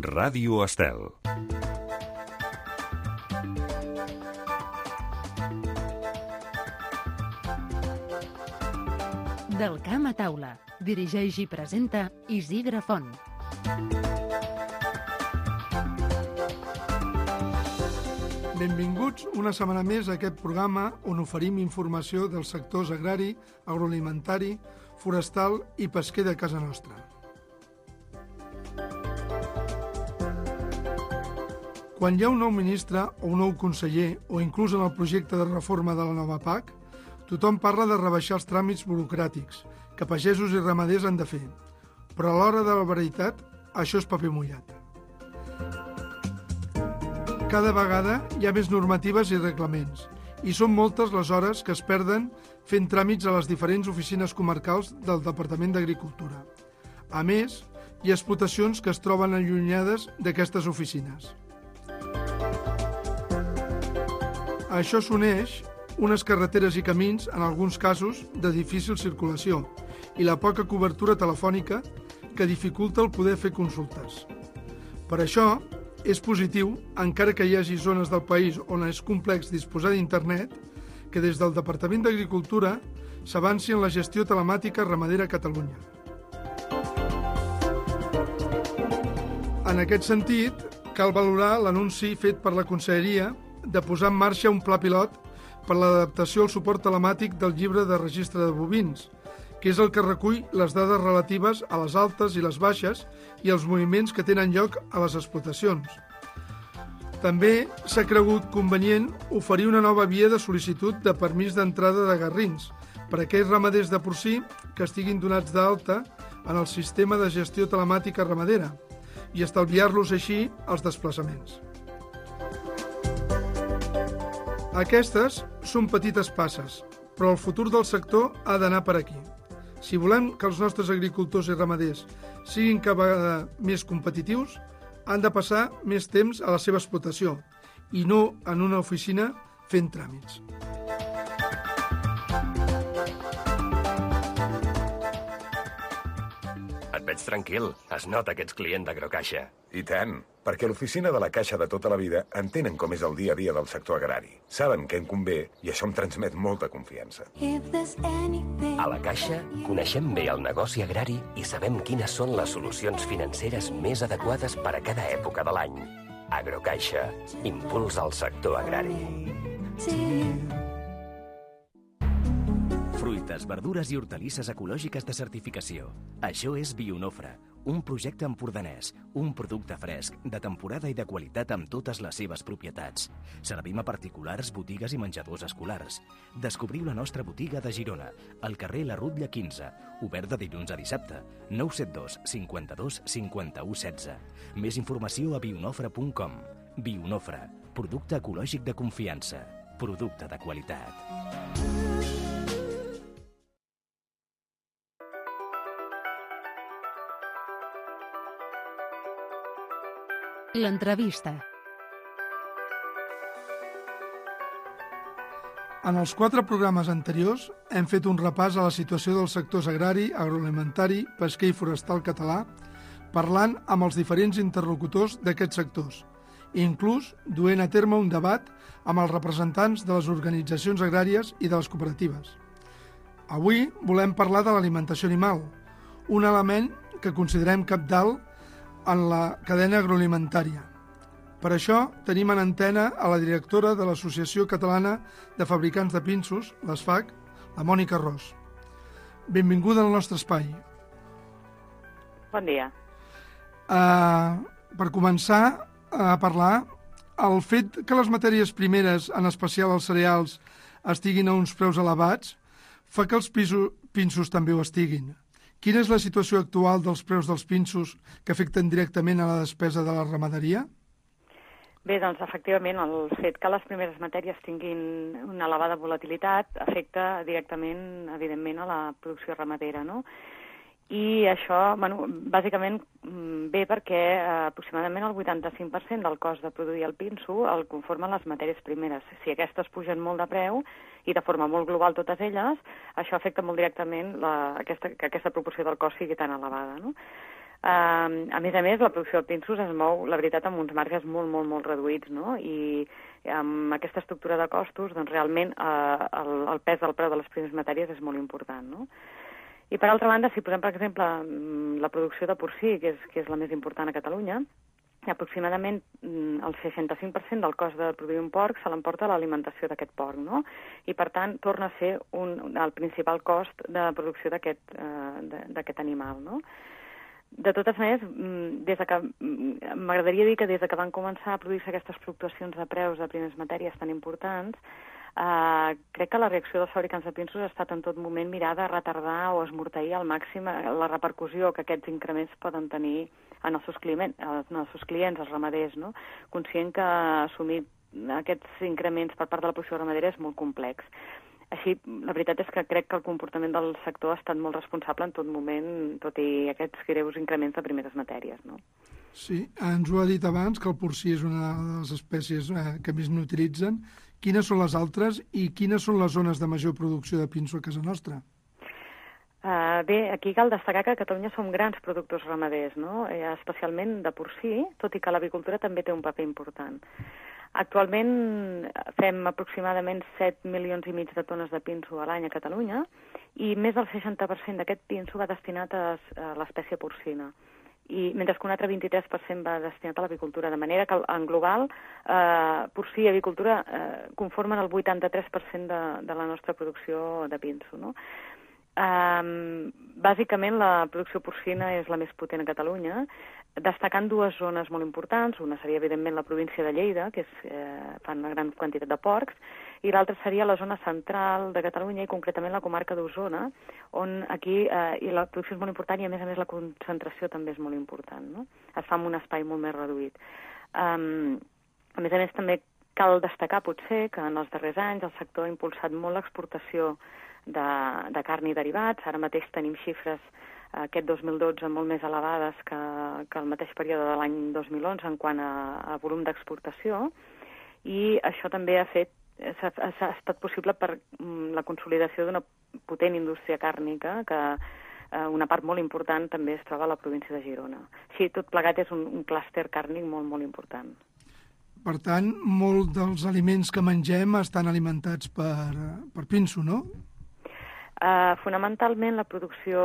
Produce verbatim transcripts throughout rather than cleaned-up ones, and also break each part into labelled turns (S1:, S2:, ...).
S1: Ràdio Estel.
S2: Del camp a taula. Dirigeix i presenta Isidre Font.
S3: Benvinguts una setmana més a aquest programa on oferim informació dels sectors agrari, agroalimentari, forestal i pesquer de casa nostra. Quan hi ha un nou ministre o un nou conseller o inclús en el projecte de reforma de la nova P A C, tothom parla de rebaixar els tràmits burocràtics que pagesos i ramaders han de fer. Però a l'hora de la veritat, això és paper mullat. Cada vegada hi ha més normatives i reglaments, i són moltes les hores que es perden fent tràmits a les diferents oficines comarcals del Departament d'Agricultura. A més, hi ha explotacions que es troben allunyades d'aquestes oficines. A això s'uneix unes carreteres i camins, en alguns casos, de difícil circulació, i la poca cobertura telefònica que dificulta el poder fer consultes. Per això, és positiu, encara que hi hagi zones del país on és complex disposar d'internet, que des del Departament d'Agricultura s'avanci en la gestió telemàtica ramadera a Catalunya. En aquest sentit, cal valorar l'anunci fet per la Conselleria de posar en marxa un pla pilot per l'adaptació al suport telemàtic del llibre de registre de bovins, que és el que recull les dades relatives a les altes i les baixes i els moviments que tenen lloc a les explotacions. També s'ha cregut convenient oferir una nova via de sol·licitud de permís d'entrada de garrins per a aquells ramaders de porcí que estiguin donats d'alta en el sistema de gestió telemàtica ramadera i estalviar-los així els desplaçaments. Aquestes són petites passes, però el futur del sector ha d'anar per aquí. Si volem que els nostres agricultors i ramaders siguin cada vegada més competitius, han de passar més temps a la seva explotació i no en una oficina fent tràmits.
S4: Et veig tranquil. Es nota que ets client d'Agrocaixa.
S5: I tant, perquè l'oficina de la Caixa de tota la vida entenen com és el dia a dia del sector agrari. Saben què en convé i això em transmet molta confiança.
S4: A la Caixa coneixem bé el negoci agrari i sabem quines són les solucions financeres més adequades per a cada època de l'any. Agrocaixa, impuls al sector agrari.
S6: Fruites, verdures i hortalisses ecològiques de certificació. Això és Bionofre, un projecte empordanès, un producte fresc, de temporada i de qualitat amb totes les seves propietats. Servim a particulars, botigues i menjadors escolars. Descobriu la nostra botiga de Girona, al carrer La Rutlla quinze, obert de dilluns a dissabte, nou set dos cinquanta-dos cinquanta-u setze. Més informació a bionofre punt com. Bionofre, producte ecològic de confiança, producte de qualitat.
S2: L'entrevista.
S3: En els quatre programes anteriors hem fet un repàs a la situació dels sectors agrari, agroalimentari, pesquer i forestal català, parlant amb els diferents interlocutors d'aquests sectors, i inclús duent a terme un debat amb els representants de les organitzacions agràries i de les cooperatives. Avui volem parlar de l'alimentació animal, un element que considerem cabdal en la cadena agroalimentària. Per això tenim en antena a la directora de l'Associació Catalana de Fabricants de Pinsos, l'A S F A C, la Mònica Ros. Benvinguda al nostre espai.
S7: Bon dia.
S3: Uh, per començar a parlar, el fet que les matèries primeres, en especial els cereals, estiguin a uns preus elevats, fa que els pisos, pinsos també ho estiguin. Quina és la situació actual dels preus dels pinsos que afecten directament a la despesa de la ramaderia?
S7: Bé, doncs, efectivament, el fet que les primeres matèries tinguin una elevada volatilitat afecta directament, evidentment, a la producció ramadera, no? I això, bueno, bàsicament ve perquè eh, aproximadament el vuitanta-cinc per cent del cost de produir el pinso el conformen les matèries primeres. Si aquestes pugen molt de preu i de forma molt global totes elles, això afecta molt directament la, aquesta, que aquesta proporció del cost sigui tan elevada, no? Uh, a més a més, la producció de pinsos es mou, la veritat, amb uns marges molt, molt, molt reduïts, no? I amb aquesta estructura de costos, doncs realment uh, el, el pes del preu de les primeres matèries és molt important, no? I per altra banda, si posem, per exemple, la producció de porcí, que és, que és la més important a Catalunya, aproximadament el seixanta-cinc per cent del cost de produir un porc se l'emporta l'alimentació d'aquest porc, no? I, per tant, torna a ser un, el principal cost de producció d'aquest uh, animal, no? De totes maneres, des de que m'agradaria dir que des de que van començar a produir-se aquestes fluctuacions de preus de primeres matèries tan importants, Uh, crec que la reacció dels fabricants de pinsos ha estat en tot moment mirar de retardar o esmorteir al màxim la repercussió que aquests increments poden tenir en els seus clients, en els, seus clients, els ramaders, no? Conscient que assumir aquests increments per part de la producció ramadera és molt complex. Així, la veritat és que crec que el comportament del sector ha estat molt responsable en tot moment, tot i aquests greus increments de primeres matèries, no?
S3: Sí, ens ho ha dit abans, que el porcí és una de les espècies eh, que més n'utilitzen. Quines són les altres i quines són les zones de major producció de pinso a casa nostra?
S7: Uh, bé, aquí cal destacar que a Catalunya som grans productors ramaders, no? Eh, especialment de porcí, tot i que l'agricultura també té un paper important. Actualment fem aproximadament set milions i mig de tones de pinso a l'any a Catalunya i més del seixanta per cent d'aquest pinso va destinat a, a l'espècie porcina, i mentre que un altre vint-i-tres per cent va destinat a l'agricultura, de manera que en global eh, porcí i agricultura eh, conformen el vuitanta-tres per cent de, de la nostra producció de pinso, no? Um, bàsicament la producció porcina és la més potent a Catalunya, destacant dues zones molt importants. Una seria evidentment la província de Lleida, que és, eh, fan una gran quantitat de porcs, i l'altra seria la zona central de Catalunya i concretament la comarca d'Osona, on aquí eh, i la producció és molt important i a més a més la concentració també és molt important, no? Es fa en un espai molt més reduït. Um, a més a més també cal destacar potser que en els darrers anys el sector ha impulsat molt l'exportació De, de carn i derivats. Ara mateix tenim xifres eh, aquest dos mil dotze molt més elevades que, que el mateix període de l'any dos mil onze en quant a, a volum d'exportació, i això també ha fet s'ha, s'ha estat possible per mm, la consolidació d'una potent indústria càrnica que eh, una part molt important també es troba a la província de Girona. Així, tot plegat és un, un clúster càrnic molt, molt important.
S3: Per tant, molts dels aliments que mengem estan alimentats per, per pinso, no?
S7: Uh, fonamentalment la producció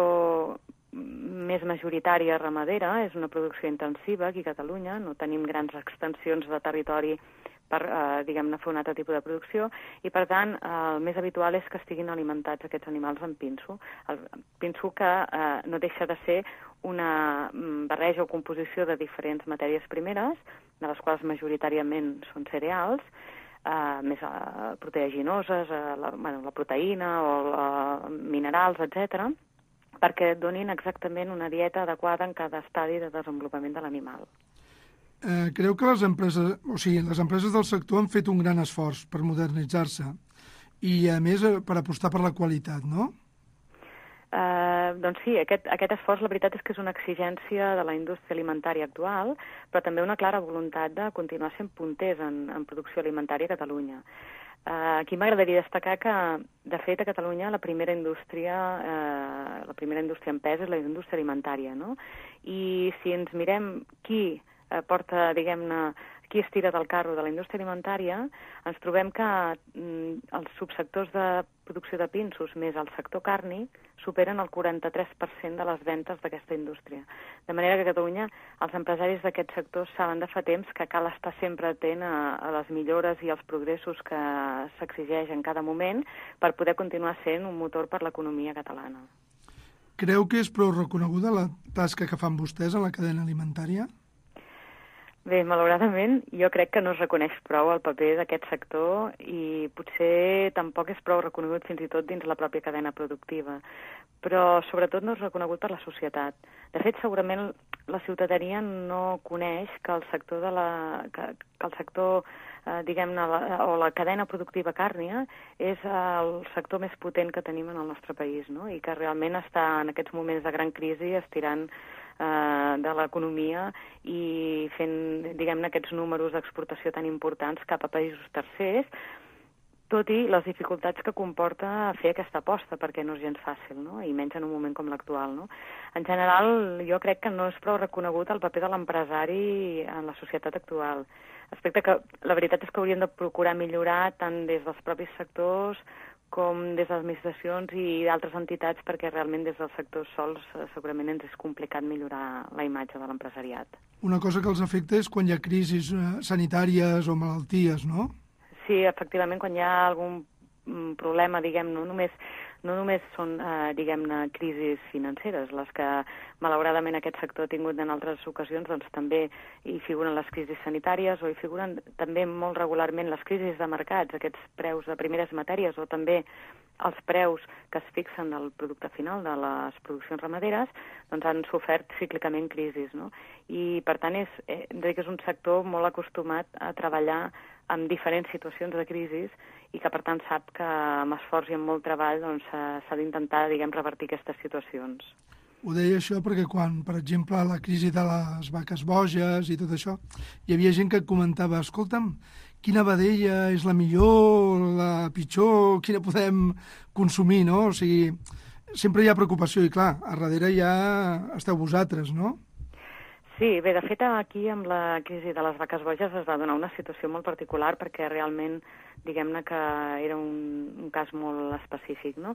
S7: més majoritària ramadera és una producció intensiva aquí a Catalunya, no tenim grans extensions de territori per, uh, diguem-ne, fer un altre tipus de producció, i per tant uh, el més habitual és que estiguin alimentats aquests animals amb pinso. El pinso que uh, no deixa de ser una barreja o composició de diferents matèries primeres, de les quals majoritàriament són cereals, Uh, més uh, proteaginoses, uh, la, bueno, la proteïna o uh, minerals, etcètera, perquè donin exactament una dieta adequada en cada estadi de desenvolupament de l'animal.
S3: Eh, creu que les empreses, o sigui, les empreses del sector han fet un gran esforç per modernitzar-se i, a més, per apostar per la qualitat, no?
S7: Uh, doncs sí, aquest, aquest esforç la veritat és que és una exigència de la indústria alimentària actual, però també una clara voluntat de continuar sent punters en, en producció alimentària a Catalunya. Uh, aquí m'agradaria destacar que, de fet, a Catalunya la primera indústria, uh, la primera indústria en pes és la indústria alimentària, no? I si ens mirem qui uh, porta, diguem-ne, qui es tira del carro de la indústria alimentària, ens trobem que mm, els subsectors de producció de pinsos més el sector càrnic superen el quaranta-tres per cent de les ventes d'aquesta indústria. De manera que a Catalunya els empresaris d'aquest sector saben de fa temps que cal estar sempre atent a, a les millores i als progressos que s'exigeix en cada moment per poder continuar sent un motor per l'economia catalana.
S3: Creu que és prou reconeguda la tasca que fan vostès en la cadena alimentària?
S7: Bé, malauradament, jo crec que no es reconeix prou el paper d'aquest sector i potser tampoc és prou reconegut fins i tot dins la pròpia cadena productiva, però sobretot no és reconegut per la societat. De fet, segurament la ciutadania no coneix que el sector de la, que, que el sector, eh, diguem-ne, la, o la cadena productiva càrnia és el sector més potent que tenim en el nostre país, no? I que realment està en aquests moments de gran crisi estirant de l'economia i fent, diguem-ne, aquests números d'exportació tan importants cap a països tercers, tot i les dificultats que comporta fer aquesta aposta, perquè no és gens fàcil, no? I menys en un moment com l'actual, no? En general, jo crec que no és prou reconegut el paper de l'empresari en la societat actual. Aspecte que la veritat és que hauríem de procurar millorar tant des dels propis sectors com des de les administracions i d'altres entitats, perquè realment des dels sectors sols segurament ens és complicat millorar la imatge de l'empresariat.
S3: Una cosa que els afecta és quan hi ha crisis sanitàries o malalties, no?
S7: Sí, efectivament, quan hi ha algun problema, diguem, no només, no només són, eh, diguem-ne, crisis financeres, les que malauradament aquest sector ha tingut en altres ocasions, doncs també hi figuren les crisis sanitàries o hi figuren també molt regularment les crisis de mercats, aquests preus de primeres matèries o també els preus que es fixen del producte final de les produccions ramaderes, doncs han sofert cíclicament crisis, no? I, per tant, és, eh, és un sector molt acostumat a treballar en diferents situacions de crisi i que, per tant, sap que amb esforç i amb molt treball doncs, s'ha d'intentar, diguem, revertir aquestes situacions.
S3: Ho deia això perquè quan, per exemple, la crisi de les vaques boges i tot això, hi havia gent que comentava, escolta'm, quina vedella és la millor, la pitjor, quina podem consumir, no? O sigui, sempre hi ha preocupació i, clar, a darrere ja esteu vosaltres, no?
S7: Sí, bé, de fet, aquí amb la crisi de les vaques boges es va donar una situació molt particular perquè realment, diguem-ne que era un, un cas molt específic, no?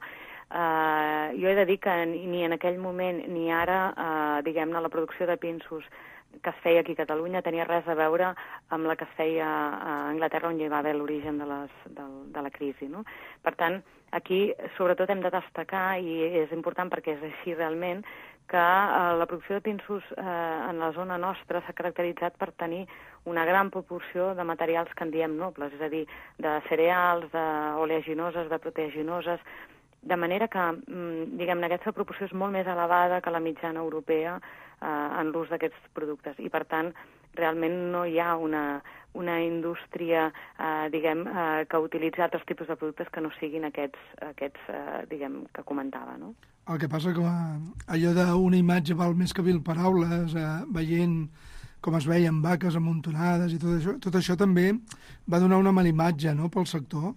S7: Uh, jo he de dir que ni en aquell moment ni ara, uh, diguem-ne, la producció de pinsos que es feia aquí a Catalunya tenia res a veure amb la que es feia a Anglaterra, on hi va haver l'origen de, les, de, de la crisi, no? Per tant, aquí sobretot hem de destacar, i és important perquè és així realment, que eh, la producció de pinsos eh, en la zona nostra s'ha caracteritzat per tenir una gran proporció de materials que en diem nobles, és a dir, de cereals, d'oleaginoses, de proteaginoses, de manera que, diguem-ne, aquesta proporció és molt més elevada que la mitjana europea eh, en l'ús d'aquests productes. I, per tant, realment no hi ha una, una indústria, eh, diguem, eh, que utilitzi altres tipus de productes que no siguin aquests, aquests eh, diguem, que comentava, no?
S3: El que passa que allò d'una imatge val més que mil paraules, eh, veient com es veien vaques amuntonades i tot això, tot això també va donar una mala imatge, no?, pel sector.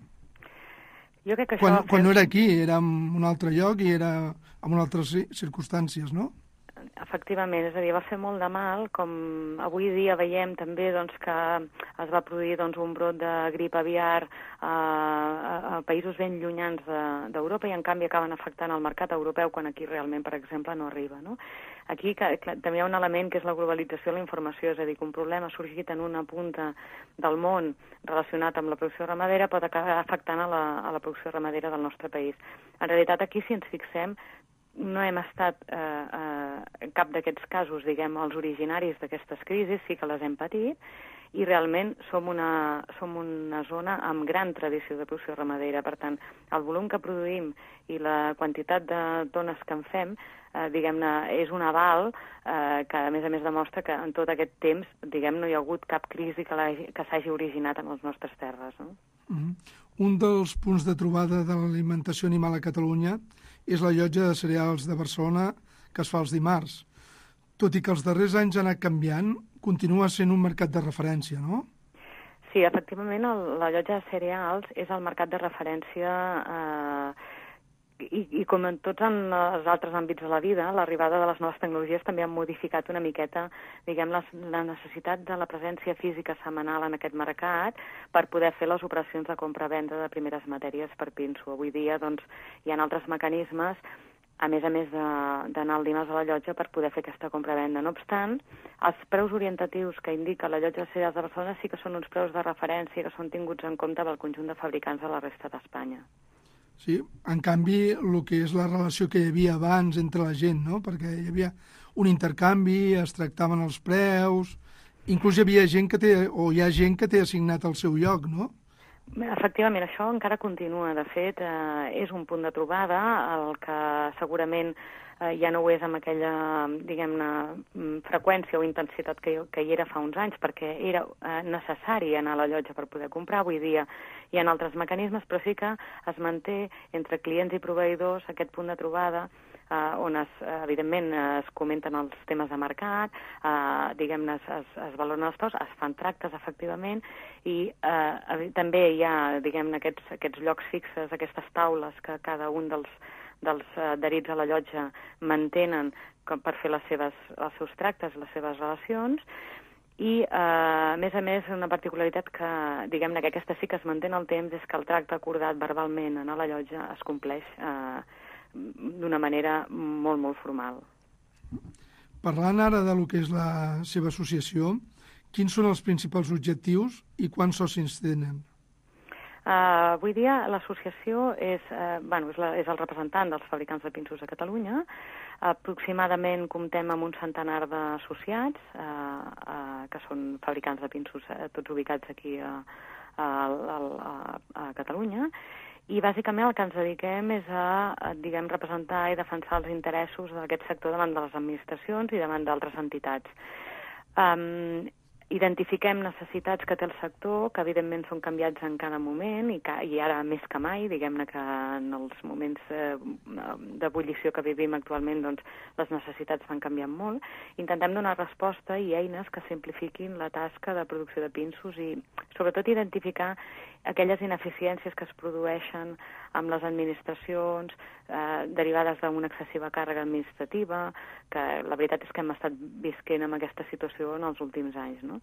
S7: Jo crec que això
S3: quan,
S7: fer...
S3: quan no era aquí, era en un altre lloc i era en altres circumstàncies, no?
S7: Efectivament, és a dir, va fer molt de mal, com avui dia veiem també doncs, que es va produir doncs, un brot de grip aviar a, a, a països ben llunyans d'Europa de, i en canvi acaben afectant el mercat europeu quan aquí realment, per exemple, no arriba, no? Aquí que, clar, també hi ha un element que és la globalització de la informació, és a dir, que un problema sorgit en una punta del món relacionat amb la producció ramadera pot acabar afectant a la, a la producció ramadera del nostre país. En realitat, aquí, si ens fixem, no hem estat eh, eh, en cap d'aquests casos, diguem, els originaris d'aquestes crisis, sí que les hem patit, i realment som una, som una zona amb gran tradició de producció ramadera. Per tant, el volum que produïm i la quantitat de tones que en fem, eh, diguem-ne, és un aval eh, que, a més a més, demostra que en tot aquest temps, diguem, no hi ha hagut cap crisi que, que s'hagi originat en les nostres terres, no?
S3: Mm-hmm. Un dels punts de trobada de l'alimentació animal a Catalunya és la llotja de cereals de Barcelona que es fa els dimarts. Tot i que els darrers anys ha anat canviant, continua sent un mercat de referència, no?
S7: Sí, efectivament, el, la llotja de cereals és el mercat de referència eh, i, i com en tots en els altres àmbits de la vida, l'arribada de les noves tecnologies també ha modificat una miqueta, diguem, la, la necessitat de la presència física setmanal en aquest mercat per poder fer les operacions de compra-venda de primeres matèries per pinso. Avui dia, doncs, hi ha altres mecanismes, a més a més d'anar el dimarts a la llotja per poder fer aquesta compra-venda. No obstant, els preus orientatius que indica la llotja de cereals de Barcelona sí que són uns preus de referència que són tinguts en compte pel conjunt de fabricants de la resta d'Espanya.
S3: Sí, en canvi, el que és la relació que hi havia abans entre la gent, no? Perquè hi havia un intercanvi, es tractaven els preus, inclús hi havia gent que té, o hi ha gent que té assignat el seu lloc, no?
S7: Efectivament, això encara continua. De fet, eh, és un punt de trobada, el que segurament eh, ja no ho és amb aquella, diguem-ne, freqüència o intensitat que, que hi era fa uns anys, perquè era eh, necessari anar a la llotja per poder comprar. Avui dia hi ha altres mecanismes, però sí que es manté entre clients i proveïdors aquest punt de trobada eh, on, es, evidentment, es comenten els temes de mercat, eh, diguem-ne, es, es, es valoren els preus, es fan tractes, efectivament, i eh, també hi ha, diguem-ne, aquests, aquests llocs fixes, aquestes taules que cada un dels, dels eh, adherits a la llotja mantenen com per fer les seves, els seus tractes, les seves relacions, i, eh, a més a més, una particularitat que, diguem-ne, que aquesta sí que es manté en el temps és que el tracte acordat verbalment a la llotja es compleix eh, d'una manera molt, molt formal.
S3: Parlant ara de lo que és la seva associació, quins són els principals objectius i quants socis tenen?
S7: Uh, avui dia l'associació és, uh, bueno, és, la, és el representant dels fabricants de pinsos a Catalunya. Aproximadament comptem amb un centenar d'associats, uh, uh, que són fabricants de pinsos, uh, tots ubicats aquí a, a, a, a Catalunya. I bàsicament el que ens dediquem és a, a diguem, representar i defensar els interessos d'aquest sector davant de les administracions i davant d'altres entitats. Um, Identifiquem necessitats que té el sector, que evidentment són canviats en cada moment i, que, i ara més que mai, diguem-ne que en els moments eh, d'ebullició que vivim actualment, doncs, les necessitats van canviant molt. Intentem donar resposta i eines que simplifiquin la tasca de producció de pinsos i sobretot identificar aquelles ineficiències que es produeixen amb les administracions eh, derivades d'una excessiva càrrega administrativa, que la veritat és que hem estat visquent amb aquesta situació en els últims anys, no?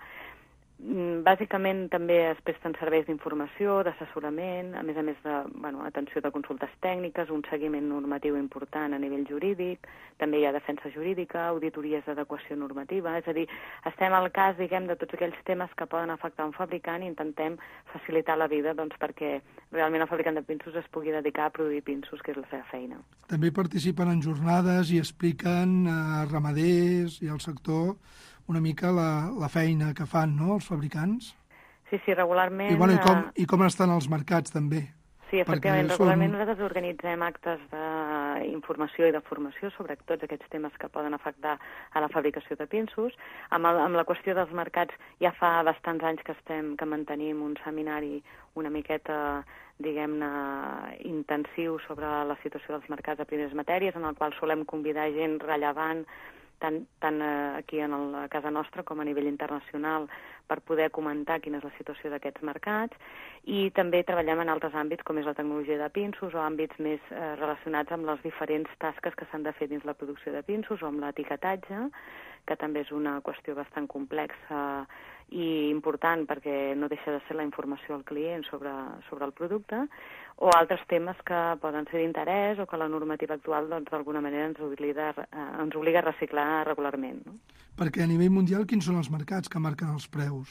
S7: Bàsicament també es presten serveis d'informació, d'assessorament, a més a més de, bueno, atenció de consultes tècniques, un seguiment normatiu important a nivell jurídic, també hi ha defensa jurídica, auditories d'adequació normativa, és a dir, estem al cas, diguem, de tots aquells temes que poden afectar un fabricant i intentem facilitar la vida, doncs, perquè realment el fabricant de pinsos es pugui dedicar a produir pinsos, que és la seva feina.
S3: També participen en jornades i expliquen a ramaders i al sector una mica la, la feina que fan, no?, els fabricants.
S7: Sí, sí, regularment...
S3: I, bueno, i, com, i com estan els mercats, també.
S7: Sí, efectivament, regularment són... nosaltres organitzem actes d'informació i de formació sobre tots aquests temes que poden afectar a la fabricació de pinsos. Amb, el, amb la qüestió dels mercats ja fa bastants anys que estem que mantenim un seminari una miqueta, diguem-ne, intensiu sobre la situació dels mercats de primeres matèries, en el qual solem convidar gent rellevant tant, tant aquí en el, a casa nostra com a nivell internacional per poder comentar quina és la situació d'aquests mercats, i també treballem en altres àmbits com és la tecnologia de pinsos o àmbits més eh, relacionats amb les diferents tasques que s'han de fer dins la producció de pinsos o amb l'etiquetatge, que també és una qüestió bastant complexa i important perquè no deixa de ser la informació al client sobre, sobre el producte, o altres temes que poden ser d'interès o que la normativa actual doncs, d'alguna manera ens obliga, eh, ens obliga a reciclar regularment. No?
S3: Perquè a nivell mundial quins són els mercats que marquen els preus?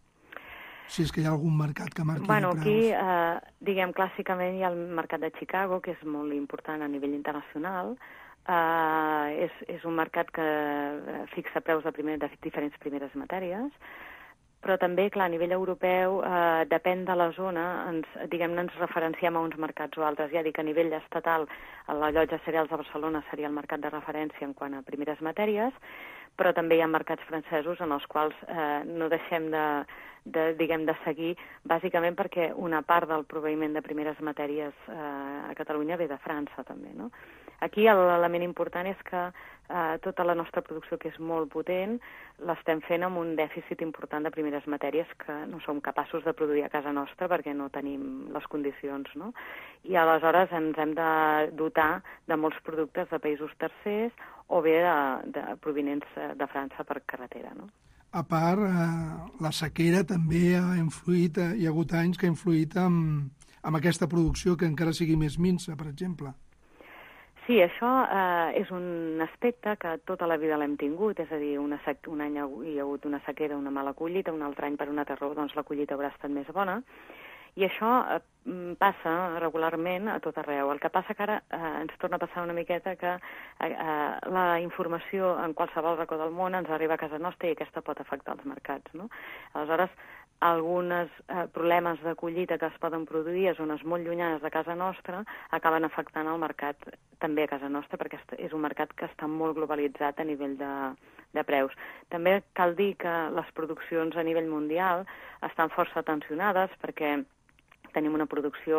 S3: Si és que hi ha algun mercat que marqui
S7: bueno,
S3: els preus.
S7: Aquí, eh, diguem, clàssicament hi ha el mercat de Chicago, que és molt important a nivell internacional. Uh, és, és un mercat que fixa preus de, primer, de diferents primeres matèries, però també, clar, a nivell europeu, eh, depèn de la zona, ens, diguem-ne, ens referenciem a uns mercats o altres. Ja dic, a nivell estatal, la llotja cereals de Barcelona seria el mercat de referència en quant a primeres matèries, però també hi ha mercats francesos en els quals eh, no deixem de, de, diguem, de seguir, bàsicament perquè una part del proveïment de primeres matèries eh, a Catalunya ve de França, també, no? Aquí l'element important és que eh, tota la nostra producció, que és molt potent, l'estem fent amb un dèficit important de primeres matèries que no som capaços de produir a casa nostra perquè no tenim les condicions, no? I aleshores ens hem de dotar de molts productes de països tercers o bé de, de provinents de França per carretera, no?
S3: A part, eh, la sequera també ha influït, eh, hi ha hagut anys que ha influït amb, amb aquesta producció que encara sigui més minsa, per exemple.
S7: Sí, això eh, és un aspecte que tota la vida l'hem tingut, és a dir, una sec... un any hi ha hagut una sequera, una mala collita, un altre any per una altra raó, doncs la collita haurà estat més bona, i això eh, passa regularment a tot arreu. El que passa que ara eh, ens torna a passar una miqueta que eh, la informació en qualsevol racó del món ens arriba a casa nostra i aquesta pot afectar els mercats, no? Aleshores, alguns eh, problemes de collita que es poden produir a zones molt llunyanes de casa nostra acaben afectant el mercat també a casa nostra, perquè és un mercat que està molt globalitzat a nivell de, de preus. També cal dir que les produccions a nivell mundial estan força tensionades perquè tenim una producció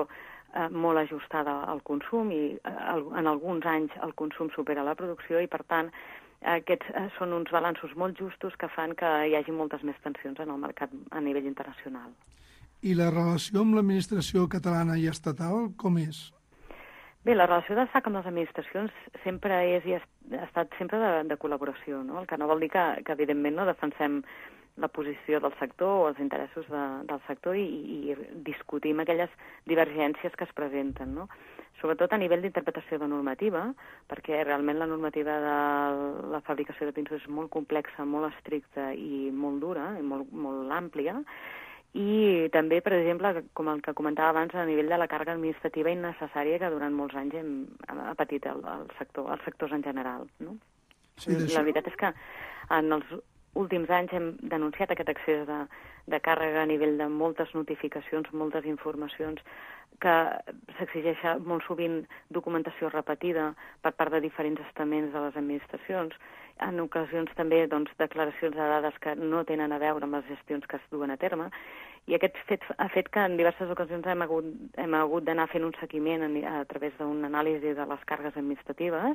S7: eh, molt ajustada al consum i eh, en alguns anys el consum supera la producció i, per tant, aquests eh, són uns balanços molt justos que fan que hi hagi moltes més tensions en el mercat a nivell internacional.
S3: I la relació amb l'administració catalana i estatal, com és?
S7: Bé, la relació de S A C amb les administracions sempre és i ha estat sempre de, de col·laboració, no? El que no vol dir que, que evidentment, no defensem la posició del sector o els interessos de, del sector i, i discutim aquelles divergències que es presenten, no? Sobretot a nivell d'interpretació de normativa, perquè realment la normativa de la fabricació de pinsos és molt complexa, molt estricta i molt dura, i molt, molt àmplia, i també, per exemple, com el que comentava abans, a nivell de la càrrega administrativa innecessària que durant molts anys hem, ha patit el, el sector, els sectors en general, no?
S3: Sí,
S7: la veritat és que en els últims anys hem denunciat aquest excés de, de càrrega a nivell de moltes notificacions, moltes informacions, que s'exigeix molt sovint documentació repetida per part de diferents estaments de les administracions, en ocasions també doncs, declaracions de dades que no tenen a veure amb les gestions que es duen a terme, i aquest fet ha fet que en diverses ocasions hem hagut, hem hagut d'anar fent un seguiment a, a través d'una anàlisi de les càrregues administratives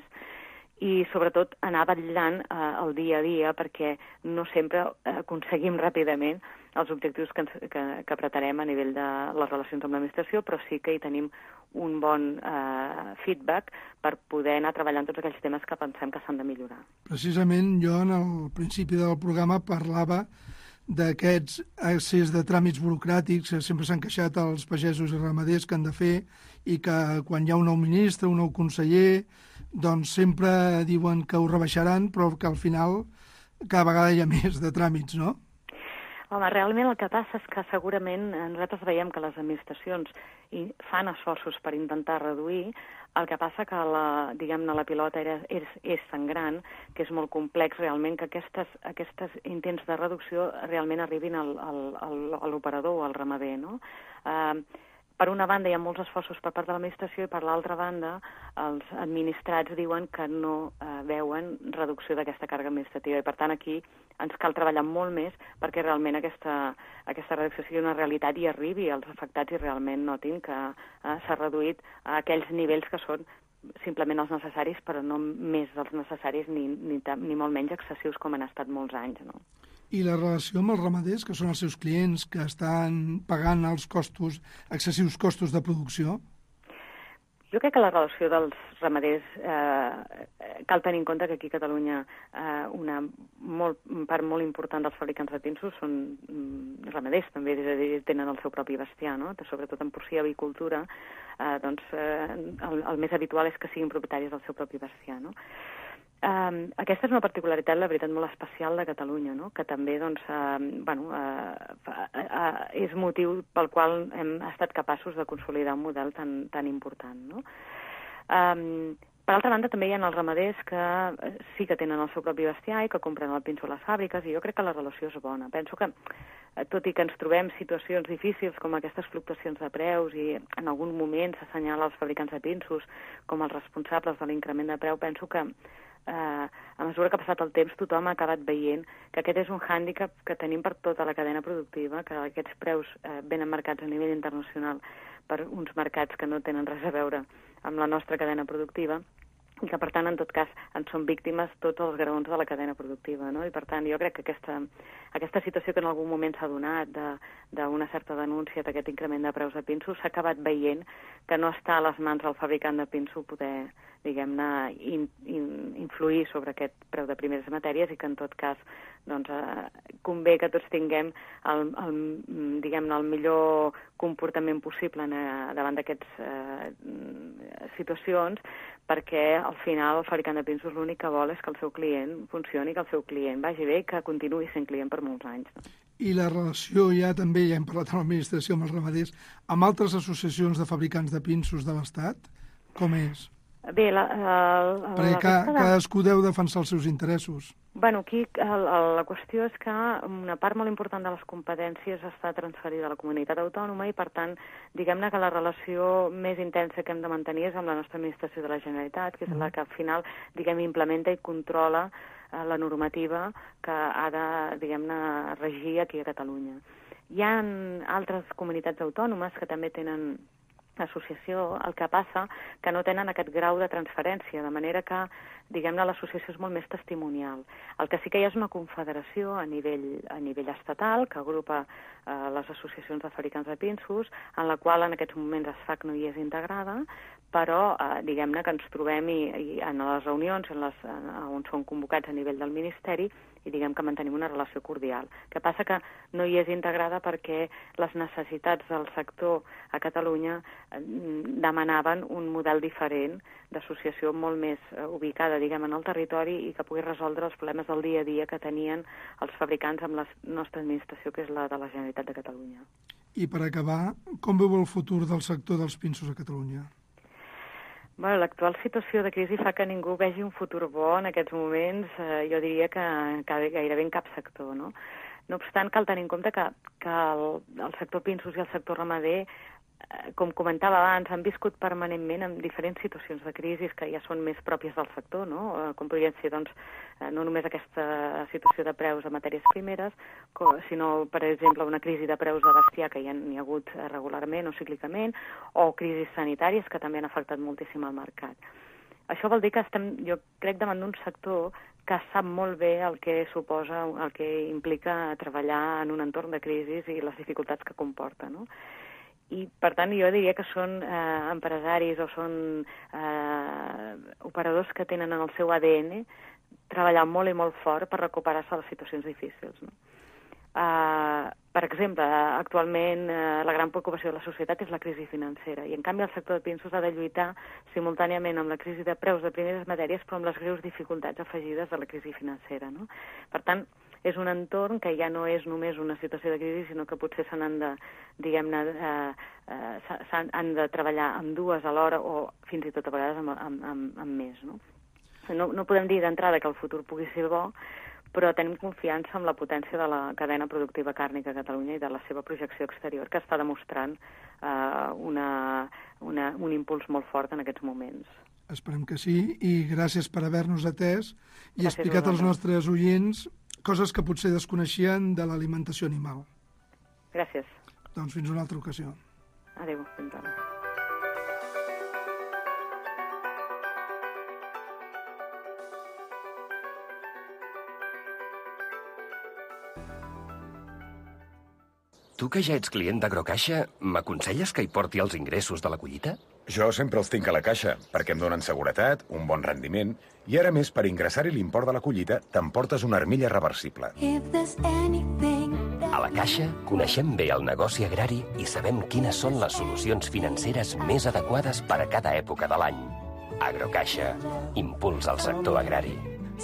S7: i, sobretot, anar vetllant eh, el dia a dia perquè no sempre aconseguim ràpidament els objectius que, ens, que, que pretarem a nivell de les relacions amb l'administració, però sí que hi tenim un bon eh, feedback per poder anar treballant tots aquells temes que pensem que s'han de millorar.
S3: Precisament jo en el principi del programa parlava d'aquests excés de tràmits burocràtics que sempre s'han queixat als pagesos i ramaders que han de fer i que quan hi ha un nou ministre, un nou conseller, doncs sempre diuen que ho rebaixaran, però que al final cada vegada hi ha més de tràmits, no?
S7: Home, realment el que passa és que segurament nosaltres veiem que les administracions fan esforços per intentar reduir, el que passa que la, diguem-ne, la pilota era, és, és tan gran, que és molt complex realment que aquestes, aquestes intents de reducció realment arribin al, al, al, a l'operador o al ramader, no? Eh, Per una banda hi ha molts esforços per part de l'administració i per l'altra banda els administrats diuen que no eh, veuen reducció d'aquesta càrrega administrativa i per tant aquí ens cal treballar molt més perquè realment aquesta, aquesta reducció sigui una realitat i arribi als afectats i realment notin que eh, s'ha reduït a aquells nivells que són simplement els necessaris però no més dels necessaris ni, ni, ni molt menys excessius com han estat molts anys, no?
S3: I la relació amb els ramaders, que són els seus clients, que estan pagant els costos, excessius costos de producció?
S7: Jo crec que la relació dels ramaders, eh, cal tenir en compte que aquí a Catalunya eh, una molt, part molt important dels fabricants de pinsos són mm, ramaders també, és a dir, tenen el seu propi bestiar, no? Sobretot en porcí i avicultura, eh, doncs eh, el, el més habitual és que siguin propietaris del seu propi bestiar, no? Uh, aquesta és una particularitat, la veritat, molt especial de Catalunya, no? Que també doncs, uh, bueno, uh, uh, uh, és motiu pel qual hem estat capaços de consolidar un model tan, tan important, no? Um, per altra banda, també hi ha els ramaders que sí que tenen el seu propi bestiar i que compren el pinso a les fàbriques i jo crec que la relació és bona. Penso que, tot i que ens trobem situacions difícils com aquestes fluctuacions de preus i en algun moment s'assenyala els fabricants de pinsos com els responsables de l'increment de preu, penso que Eh, a mesura que ha passat el temps tothom ha acabat veient que aquest és un hàndicap que tenim per tota la cadena productiva, que aquests preus eh, venen marcats a nivell internacional per uns mercats que no tenen res a veure amb la nostra cadena productiva i que, per tant, en tot cas, en són víctimes tots els graons de la cadena productiva, no? I, per tant, jo crec que aquesta, aquesta situació que en algun moment s'ha donat d'una certa denúncia d'aquest increment de preus de pinsos s'ha acabat veient que no està a les mans del fabricant de pinso poder, diguem-ne, in, in, influir sobre aquest preu de primeres matèries i que, en tot cas, doncs, eh, convé que tots tinguem el, el, diguem-ne, el millor comportament possible eh, davant d'aquestes eh, situacions, perquè al final el fabricant de pinsos l'únic que vol és que el seu client funcioni, que el seu client vagi bé i que continuï sent client per molts anys. No?
S3: I la relació ja també, ja hem parlat amb l'administració, amb els ramaders, amb altres associacions de fabricants de pinsos de l'Estat, com és?
S7: Bé, la, la,
S3: perquè
S7: la
S3: ca,
S7: de...
S3: cadascú deu defensar els seus interessos.
S7: Bueno, aquí el, el, la qüestió és que una part molt important de les competències està transferida a la comunitat autònoma i, per tant, diguem-ne que la relació més intensa que hem de mantenir és amb la nostra administració de la Generalitat, que és la que al final, diguem, implementa i controla eh, la normativa que ha de, diguem-ne, regir aquí a Catalunya. Hi ha altres comunitats autònomes que també tenen associació, el que passa que no tenen aquest grau de transferència, de manera que, diguem-ne, l'associació és molt més testimonial. El que sí que hi ha és una confederació a nivell, a nivell estatal que agrupa eh, les associacions de fabricants de pinsos, en la qual en aquests moments es fa que no hi és integrada, però eh, diguem-ne que ens trobem i, i en les reunions en les, en, on són convocats a nivell del Ministeri i diguem que mantenim una relació cordial. El que passa que no hi és integrada perquè les necessitats del sector a Catalunya eh, demanaven un model diferent d'associació molt més eh, ubicada, diguem, en el territori i que pugui resoldre els problemes del dia a dia que tenien els fabricants amb la nostra administració, que és la de la Generalitat de Catalunya.
S3: I per acabar, com veu el futur del sector dels pinsos a Catalunya?
S7: Bueno, l'actual situació de crisi fa que ningú vegi un futur bo en aquests moments, eh, jo diria que, que gairebé en cap sector, no? No obstant, cal tenir en compte que, que el, el sector pinsos i el sector ramader, eh, com comentava abans, han viscut permanentment en diferents situacions de crisi que ja són més pròpies del sector, no? Eh, com podrien ser, doncs, eh, no només aquesta situació de preus de matèries primeres, sinó, per exemple, una crisi de preus de bestiar que ja n'hi ha hagut regularment o cíclicament, o crisis sanitàries que també han afectat moltíssim el mercat. Això vol dir que estem, jo crec, davant d'un sector que sap molt bé el que suposa, el que implica treballar en un entorn de crisi i les dificultats que comporta, no? I, per tant, jo diria que són eh, empresaris o són eh, operadors que tenen en el seu A D N treballar molt i molt fort per recuperar-se de les situacions difícils, no? Uh, per exemple, actualment uh, la gran preocupació de la societat és la crisi financera i en canvi el sector de pinsos ha de lluitar simultàniament amb la crisi de preus de primeres matèries però amb les greus dificultats afegides de la crisi financera, no? Per tant, és un entorn que ja no és només una situació de crisi, sinó que potser se n'han de, diguem-ne, uh, uh, han de treballar amb dues alhora o fins i tot a vegades amb, amb, amb, amb més, no? No, no podem dir d'entrada que el futur pugui ser bo, però tenim confiança en la potència de la cadena productiva càrnica a Catalunya i de la seva projecció exterior, que està demostrant eh, una, una, un impuls molt fort en aquests moments.
S3: Esperem que sí, i gràcies per haver-nos atès i
S7: gràcies
S3: explicat als nostres oients coses que potser desconeixien de l'alimentació animal.
S7: Gràcies.
S3: Doncs fins una altra ocasió.
S7: Adéu, fins ara.
S4: Tu, que ja ets client d'Agrocaixa, m'aconselles que hi porti els ingressos de la collita?
S5: Jo sempre els tinc a la caixa, perquè em donen seguretat, un bon rendiment, i ara més, per ingressar-hi l'import de la collita, t'emportes una armilla reversible.
S4: A la Caixa coneixem bé el negoci agrari i sabem quines són les solucions financeres més adequades per a cada època de l'any. Agrocaixa, impuls al sector agrari.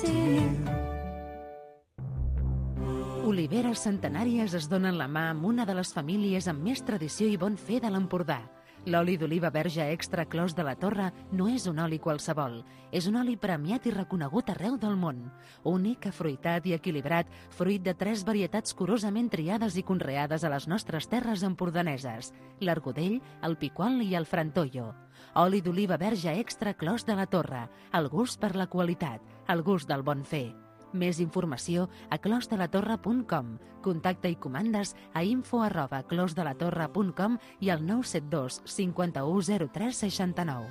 S2: Oliveres centenàries es donen la mà amb una de les famílies amb més tradició i bon fer de l'Empordà. L'oli d'oliva verge extra Clos de la Torre no és un oli qualsevol. És un oli premiat i reconegut arreu del món. Únic, afruitat i equilibrat, fruit de tres varietats curosament triades i conreades a les nostres terres empordaneses: l'argudell, el piquol i el frantollo. Oli d'oliva verge extra Clos de la Torre. El gust per la qualitat, el gust del bon fer. Més informació a clos de la torre punt com. Contacta i comandes a info arroba clos de la torre punt com i al nou set dos cinquanta-u zero tres seixanta-nou.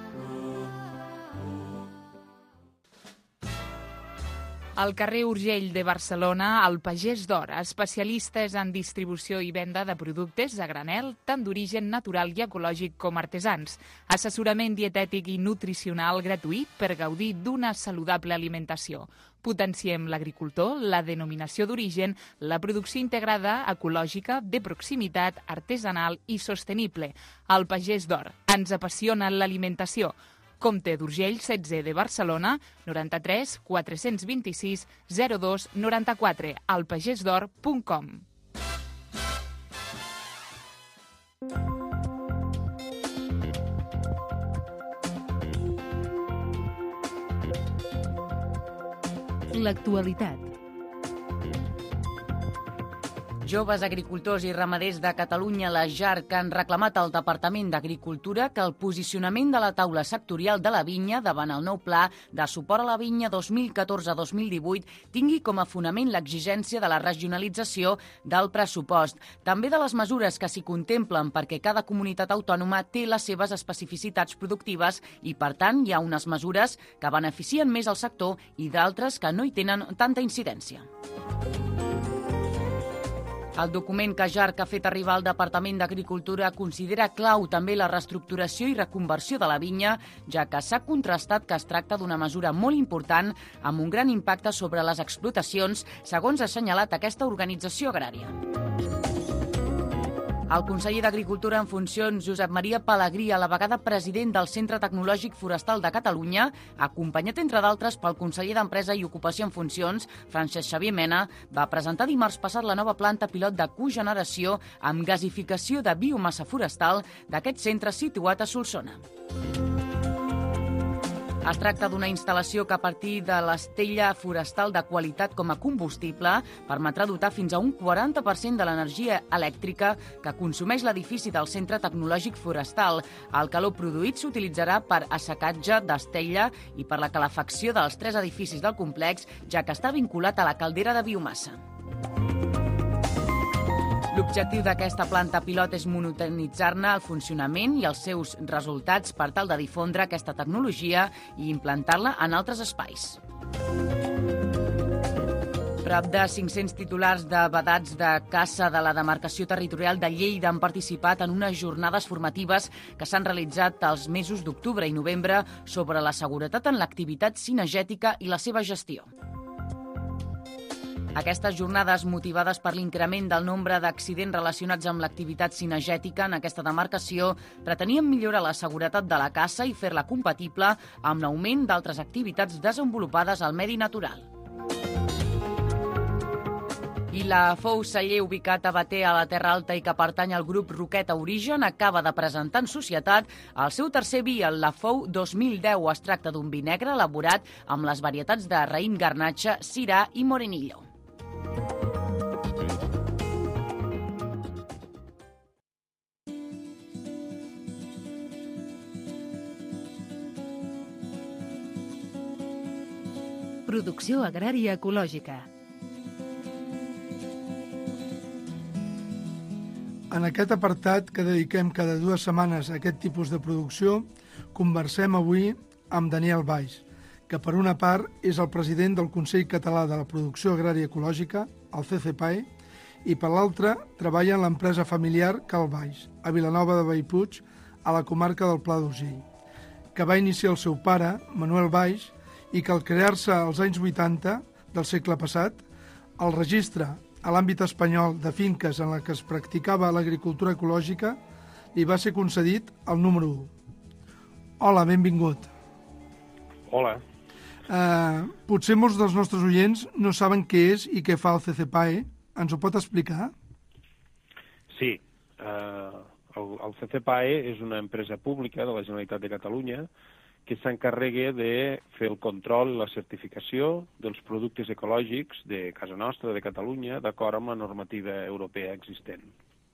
S1: Al carrer Urgell de Barcelona, el Pagès d'Or, especialistes en distribució i venda de productes a granel, tant d'origen natural i ecològic com artesans. Assessorament dietètic i nutricional gratuït per gaudir d'una saludable alimentació. Potenciem l'agricultor, la denominació d'origen, la producció integrada, ecològica, de proximitat, artesanal i sostenible. El Pagès d'Or. Ens apassiona l'alimentació. Comte d'Urgell setze de Barcelona, noranta-tres quatre-cents vint-i-sis zero dos noranta-quatre, alpagesdor punt com.
S2: L'actualitat.
S8: joves agricultors i ramaders de Catalunya, la J A R C, han reclamat al Departament d'Agricultura que el posicionament de la taula sectorial de la vinya davant el nou pla de suport a la vinya dos mil catorze dos mil divuit tingui com a fonament l'exigència de la regionalització del pressupost, també de les mesures que s'hi contemplen perquè cada comunitat autònoma té les seves especificitats productives i, per tant, hi ha unes mesures que beneficien més al sector i d'altres que no hi tenen tanta incidència. El document que J A R C ha fet arribar al Departament d'Agricultura considera clau també la reestructuració i reconversió de la vinya, ja que s'ha contrastat que es tracta d'una mesura molt important amb un gran impacte sobre les explotacions, segons ha assenyalat aquesta organització agrària. El conseller d'Agricultura en funcions, Josep Maria Pelegrí, a la vegada president del Centre Tecnològic Forestal de Catalunya, acompanyat, entre d'altres, pel conseller d'Empresa i Ocupació en funcions, Francesc Xavier Mena, va presentar dimarts passat la nova planta pilot de cogeneració amb gasificació de biomassa forestal d'aquest centre situat a Solsona. Es tracta d'una instal·lació que a partir de l'estella forestal de qualitat com a combustible permetrà dotar fins a un quaranta per cent de l'energia elèctrica que consumeix l'edifici del Centre Tecnològic Forestal. El calor produït s'utilitzarà per assecatge d'estella i per la calefacció dels tres edificis del complex, ja que està vinculat a la caldera de biomassa. L'objectiu d'aquesta planta pilot és monitoritzar-ne el funcionament i els seus resultats per tal de difondre aquesta tecnologia i implantar-la en altres espais. Prop de cinc-cents titulars de vedats de caça de la demarcació territorial de Lleida han participat en unes jornades formatives que s'han realitzat els mesos d'octubre i novembre sobre la seguretat en l'activitat cinegètica i la seva gestió. Aquestes jornades, motivades per l'increment del nombre d'accidents relacionats amb l'activitat cinegètica en aquesta demarcació, pretenien millorar la seguretat de la caça i fer-la compatible amb l'augment d'altres activitats desenvolupades al medi natural. I la Fou Celler, ubicat a Bater, a la Terra Alta i que pertany al grup Roqueta Origen, acaba de presentar en societat el seu tercer vi, el La Fou dos mil deu. Es tracta d'un vi negre elaborat amb les varietats de raïm garnatxa, sirà i morenillo.
S2: Producció agrària ecològica.
S3: En aquest apartat, que dediquem cada dues setmanes a aquest tipus de producció, conversem avui amb Daniel Baix, que per una part és el president del Consell Català de la Producció Agrària Ecològica, el C C P A E, i per l'altra treballa en l'empresa familiar Cal Baix, a Vilanova de Bellpuig, a la comarca del Pla d'Urgell, que va iniciar el seu pare, Manuel Baix, i que al crear-se als anys vuitanta del segle passat, el registre a l'àmbit espanyol de finques en la que es practicava l'agricultura ecològica li va ser concedit el número u. Hola, benvingut.
S9: Hola.
S3: Uh, potser molts dels nostres oients no saben què és i què fa el C C P A E. Ens ho pot explicar?
S9: Sí. Uh, el, el C C P A E és una empresa pública de la Generalitat de Catalunya que s'encarrega de fer el control i la certificació dels productes ecològics de casa nostra, de Catalunya, d'acord amb la normativa europea existent.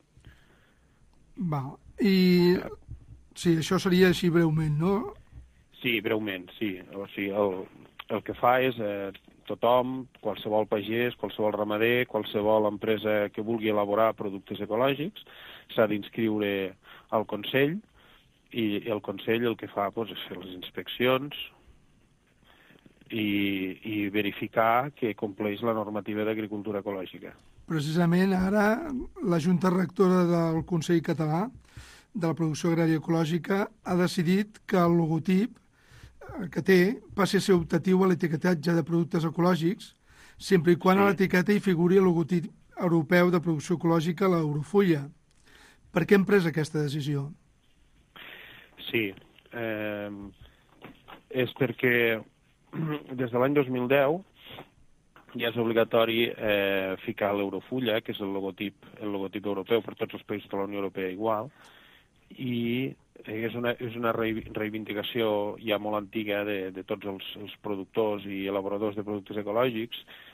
S3: Val. I sí, això seria així breument, no?
S9: Sí, breument, sí. O sigui, el, el que fa és eh, tothom, qualsevol pagès, qualsevol ramader, qualsevol empresa que vulgui elaborar productes ecològics, s'ha d'inscriure al Consell, i el Consell el que fa doncs, és fer les inspeccions i, i verificar que compleix la normativa d'agricultura ecològica.
S3: Precisament ara la Junta Rectora del Consell Català de la Producció Agrària Ecològica ha decidit que el logotip que té passi a ser optatiu a l'etiquetatge de productes ecològics, sempre i quan sí. A l'etiqueta hi figuri el logotip europeu de producció ecològica, l'Eurofulla. Per què hem pres aquesta decisió?
S9: Sí, eh, és perquè des de l'any dos mil deu ja és obligatori eh, ficar l'Eurofulla, que és el logotip, el logotip europeu per tots els països de la Unió Europea igual, i és una, és una reivindicació ja molt antiga de, de tots els, els productors i elaboradors de productes ecològics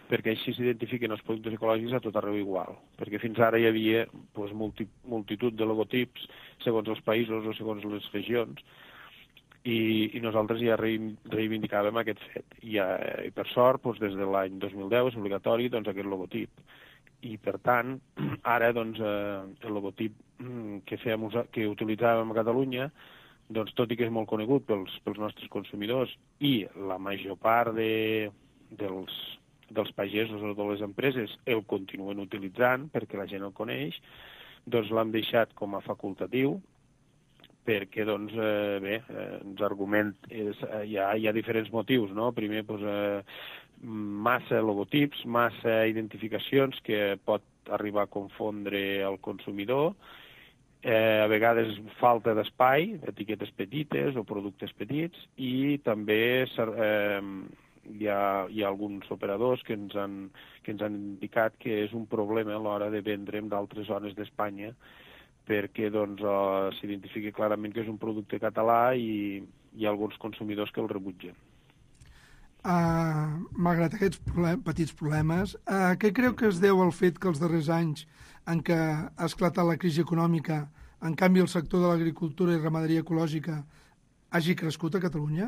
S9: perquè així s'identifiquen els productes ecològics a tot arreu igual, perquè fins ara hi havia doncs, multi, multitud de logotips segons els països o segons les regions, i, i nosaltres ja reivindicàvem aquest fet. I, i per sort, doncs, des de l'any dos mil deu és obligatori doncs, aquest logotip. I per tant, ara doncs, eh, el logotip que, fèiem, que utilitzàvem a Catalunya, doncs, tot i que és molt conegut pels, pels nostres consumidors i la major part de, dels, dels pagesos o de les empreses el continuen utilitzant perquè la gent el coneix, doncs l'hem deixat com a facultatiu perquè, doncs, eh, bé, eh, ens argument, és, eh, hi, ha, hi ha diferents motius, no? Primer, doncs, eh, massa logotips, massa identificacions que pot arribar a confondre el consumidor, eh, a vegades falta d'espai, etiquetes petites o productes petits, i també eh, hi, ha, hi ha alguns operadors que ens, han, que ens han indicat que és un problema a l'hora de vendre en d'altres zones d'Espanya, perquè doncs, uh, s'identifica clarament que és un producte català i hi ha alguns consumidors que el rebutgen.
S3: Uh, malgrat aquests problem, petits problemes, uh, què creu que es deu al fet que els darrers anys en què ha esclatat la crisi econòmica, en canvi el sector de l'agricultura i ramaderia ecològica hagi crescut a Catalunya?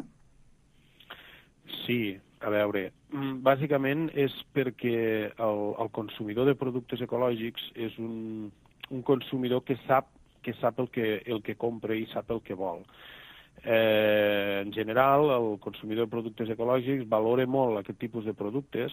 S9: Sí, a veure, bàsicament és perquè el, el consumidor de productes ecològics és un, un consumidor que sap, que sap el, que, el que compra i sap el que vol. Eh, en general, el consumidor de productes ecològics valora molt aquest tipus de productes,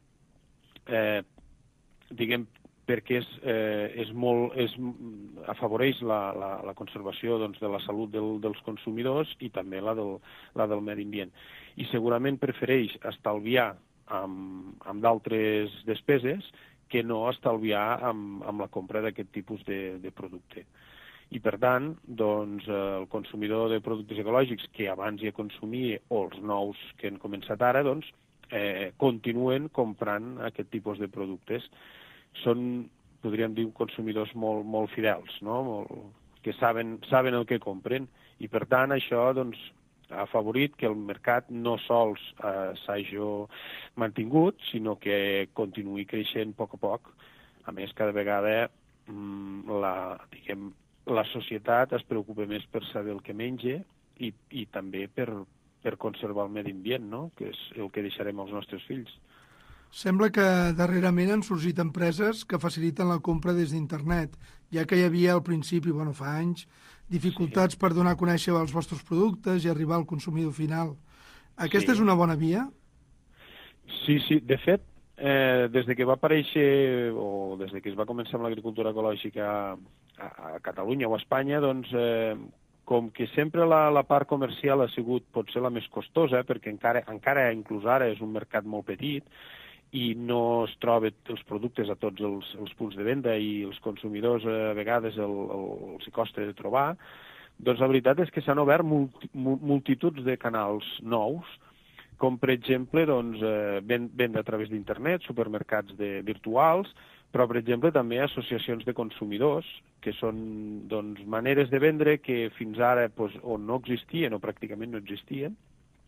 S9: eh, diguem, perquè és, eh, és molt, és, afavoreix la, la, la conservació doncs, de la salut del, dels consumidors i també la del, la del medi ambient. I segurament prefereix estalviar amb, amb d'altres despeses que no estalviar amb, amb la compra d'aquest tipus de, de producte. I, per tant, doncs, el consumidor de productes ecològics que abans ja consumia, o els nous que han començat ara, doncs, eh, continuen comprant aquest tipus de productes. Són, podríem dir, consumidors molt, molt fidels, no? Molt, que saben, saben el que compren. I, per tant, això doncs, ha afavorit que el mercat no sols eh, s'hagi mantingut, sinó que continuï creixent a poc a poc. A més, cada vegada mm, la, diguem, la societat es preocupa més per saber el que menja i, i també per, per conservar el medi ambient, no? Que és el que deixarem als nostres fills.
S3: Sembla que darrerament han sorgit empreses que faciliten la compra des d'internet, ja que hi havia al principi, bueno, fa anys, dificultats sí. per donar a conèixer els vostres productes i arribar al consumidor final. Aquesta sí. és una bona via?
S9: Sí, sí. De fet, eh, des de que va aparèixer o des de que es va començar amb l'agricultura ecològica a, a Catalunya o a Espanya, doncs, eh, com que sempre la, la part comercial ha sigut potser la més costosa, perquè encara, encara inclús ara és un mercat molt petit, i no es troba els productes a tots els, els punts de venda i els consumidors a vegades el, el, els hi costa de trobar, doncs la veritat és que s'han obert multi, multituds de canals nous, com per exemple doncs, eh, venda a través d'internet, supermercats de, virtuals, però per exemple també associacions de consumidors, que són doncs, maneres de vendre que fins ara doncs, o no existien o pràcticament no existien,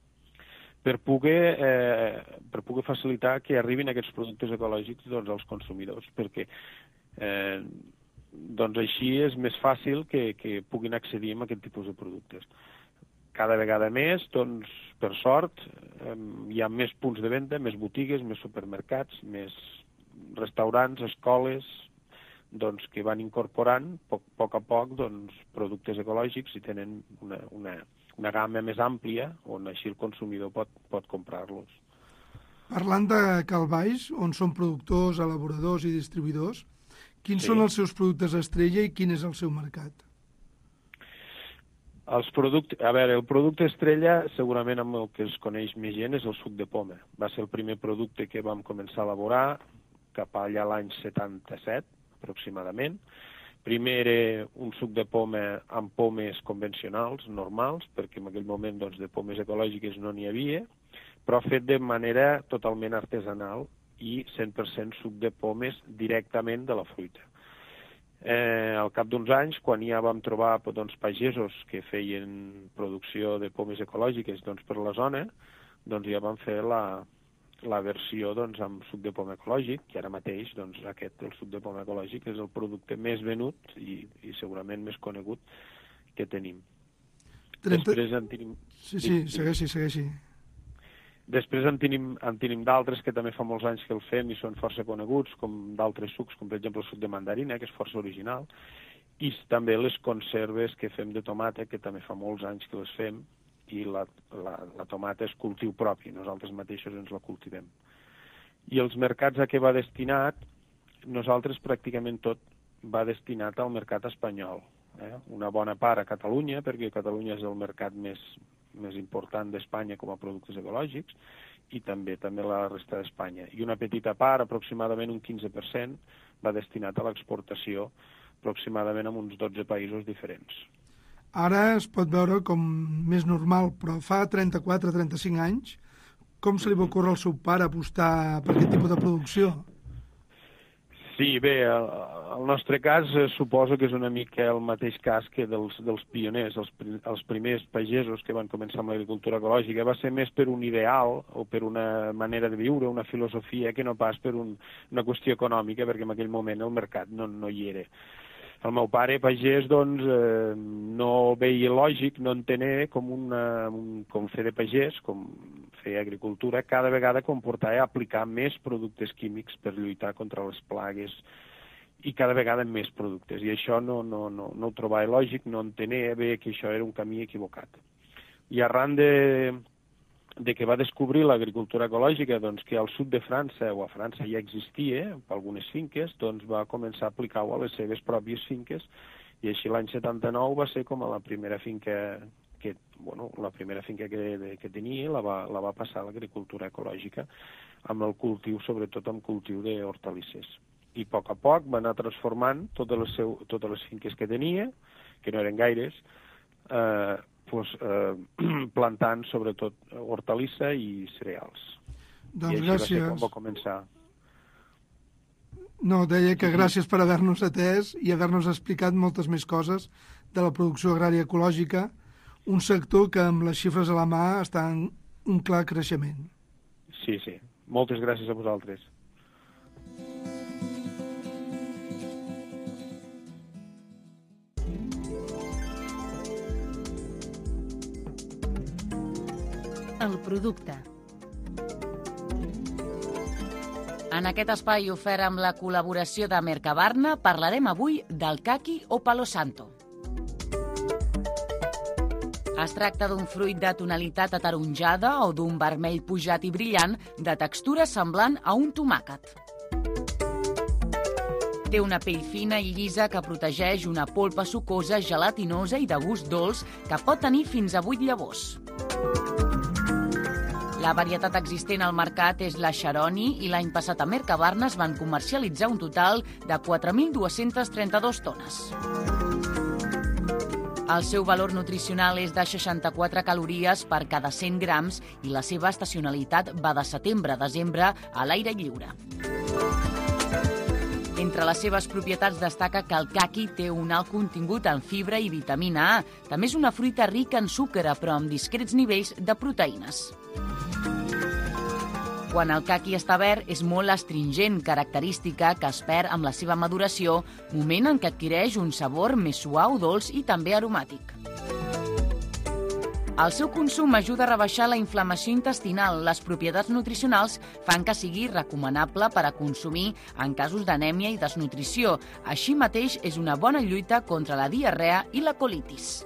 S9: per poder, eh, per poder facilitar que arribin aquests productes ecològics doncs, als consumidors, perquè eh, doncs així és més fàcil que, que puguin accedir a aquest tipus de productes. Cada vegada més, doncs, per sort, eh, hi ha més punts de venda, més botigues, més supermercats, més restaurants, escoles, doncs, que van incorporant a poc, poc a poc doncs, productes ecològics i tenen una, una, una gamma més àmplia on així el consumidor pot, pot comprar-los.
S3: Parlant de Calbaix, on són productors, elaboradors i distribuïdors, quins
S9: sí.
S3: són els seus productes estrella i quin és el seu mercat?
S9: Els productes, a veure, el producte estrella, segurament amb el que es coneix més gent, és el suc de poma. Va ser el primer producte que vam començar a elaborar cap allà l'any setanta-set, aproximadament. Primer era un suc de poma amb pomes convencionals, normals, perquè en aquell moment doncs, de pomes ecològiques no n'hi havia, però fet de manera totalment artesanal i cent per cent suc de pomes directament de la fruita. Eh, al cap d'uns anys, quan ja vam trobar doncs, pagesos que feien producció de pomes ecològiques doncs, per la zona, doncs ja vam fer la, la versió doncs, amb suc de poma ecològic, que ara mateix doncs, aquest, el suc de poma ecològic, és el producte més venut i, i segurament més conegut que tenim.
S3: trenta...
S9: Després en tenim...
S3: Sí, sí, segueixi, segueixi.
S9: Després en tenim, en tenim d'altres que també fa molts anys que el fem i són força coneguts, com d'altres sucs, com per exemple el suc de mandarina, que és força original, i també les conserves que fem de tomata, que també fa molts anys que les fem, i la, la, la tomata és cultiu propi, nosaltres mateixos ens la cultivem. I els mercats a què va destinat, nosaltres pràcticament tot va destinat al mercat espanyol. Eh? Una bona part a Catalunya, perquè Catalunya és el mercat més, més important d'Espanya com a productes ecològics, i també també la resta d'Espanya. I una petita part, aproximadament un quinze per cent, va destinat a l'exportació, aproximadament en uns dotze països diferents.
S3: Ara es pot veure com més normal, però fa trenta-quatre trenta-cinc anys, com se li va ocórrer al seu pare apostar per aquest tipus de producció?
S9: Sí, bé, el, el nostre cas eh, suposo que és una mica el mateix cas que dels, dels pioners, els, els primers pagesos que van començar amb l'agricultura ecològica. Va ser més per un ideal o per una manera de viure, una filosofia, que no pas per un, una qüestió econòmica, perquè en aquell moment el mercat no, no hi era. El meu pare, pagès, doncs, eh, no veia lògic, no entenia com, una, un, com fer de pagès, com fer agricultura, cada vegada comportava aplicar més productes químics per lluitar contra les plagues i cada vegada més productes. I això no, no, no, no ho trobava lògic, no entenia bé que això era un camí equivocat. I arran de... de que va descobrir l'agricultura ecològica, doncs, que al sud de França o a França ja existia, per algunes finques, doncs va començar a aplicar-ho a les seves pròpies finques, i així l'any setanta-nou va ser com a la primera finca que, bueno, la primera finca que, que tenia, la va, la va passar a l'agricultura ecològica, amb el cultiu, sobretot amb cultiu d'hortalisses. I a poc a poc va anar transformant totes les, seu, totes les finques que tenia, que no eren gaires, eh, Pues, eh, plantant sobretot hortalissa i cereals.
S3: Doncs
S9: I així
S3: gràcies.
S9: va ser com va començar.
S3: No, deia que gràcies per haver-nos atès i haver-nos explicat moltes més coses de la producció agrària ecològica, un sector que amb les xifres a la mà està en un clar creixement.
S9: Sí, sí. Moltes gràcies a vosaltres.
S2: El producte.
S8: En aquest espai ofert amb la col·laboració de Mercabarna parlarem avui del caqui o palo santo. Es tracta d'un fruit de tonalitat ataronjada o d'un vermell pujat i brillant de textura semblant a un tomàquet. Té una pell fina i llisa que protegeix una polpa sucosa, gelatinosa i de gust dolç que pot tenir fins a vuit llavors. La varietat existent al mercat és la Charoni i l'any passat a Mercabarna es van comercialitzar un total de quatre mil dues-centes trenta-dues tones. El seu valor nutricional és de seixanta-quatre calories per cada cent grams i la seva estacionalitat va de setembre a desembre a l'aire lliure. Entre les seves propietats destaca que el caqui té un alt contingut en fibra i vitamina A. També és una fruita rica en sucre, però amb discrets nivells de proteïnes. Quan el caqui està verd, és molt astringent, característica que es perd amb la seva maduració, moment en què adquireix un sabor més suau, dolç i també aromàtic. El seu consum ajuda a rebaixar la inflamació intestinal. Les propietats nutricionals fan que sigui recomanable per a consumir en casos d'anèmia i desnutrició. Així mateix, és una bona lluita contra la diarrea i la colitis.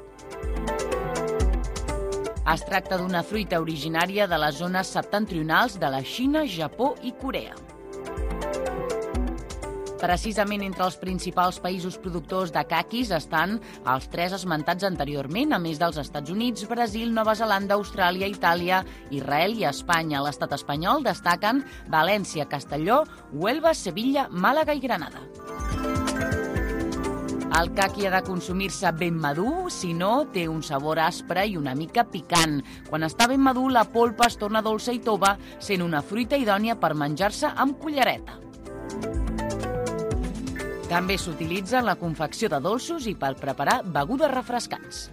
S8: Es tracta d'una fruita originària de les zones septentrionals de la Xina, Japó i Corea. Precisament entre els principals països productors de caquis estan els tres esmentats anteriorment, a més dels Estats Units, Brasil, Nova Zelanda, Austràlia, Itàlia, Israel i Espanya. A l'estat espanyol destaquen València, Castelló, Huelva, Sevilla, Màlaga i Granada. El caqui ha de consumir-se ben madur, si no, té un sabor aspre i una mica picant. Quan està ben madur, la polpa es torna dolça i tova, sent una fruita idònia per menjar-se amb cullereta. També s'utilitza en la confecció de dolços i per preparar begudes refrescants.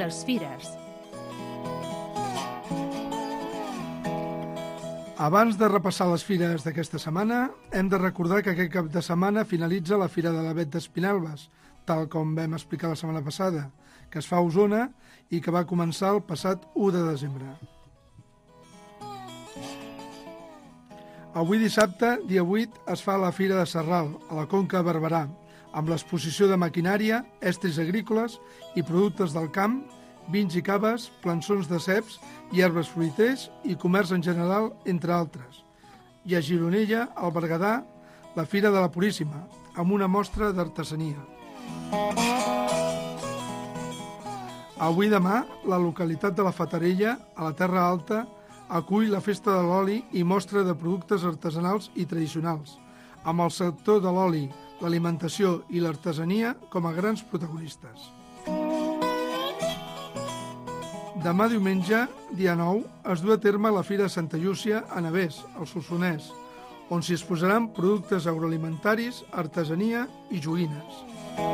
S2: les fires.
S3: Abans de repassar les fires d'aquesta setmana, hem de recordar que aquest cap de setmana finalitza la Fira de l'Avet d'Espinelves, tal com vam explicar la setmana passada, que es fa a Osona i que va començar el passat u de desembre. Avui dissabte, dia vuit, es fa la Fira de Sarral, a la Conca de Barberà, amb l'exposició de maquinària, estris agrícoles i productes del camp, vins i caves, plançons de ceps i herbes fruiters i comerç en general, entre altres. I a Gironella, al Berguedà, la Fira de la Puríssima, amb una mostra d'artesania. Avui demà, la localitat de la Fatarella, a la Terra Alta, acull la Festa de l'Oli i mostra de productes artesanals i tradicionals, amb el sector de l'oli, l'alimentació i l'artesania com a grans protagonistes. Demà diumenge, dia nou, es du a terme la Fira de Santa Llúcia a Navès, al Solsonès, on s'hi exposaran productes agroalimentaris, artesania i joguines.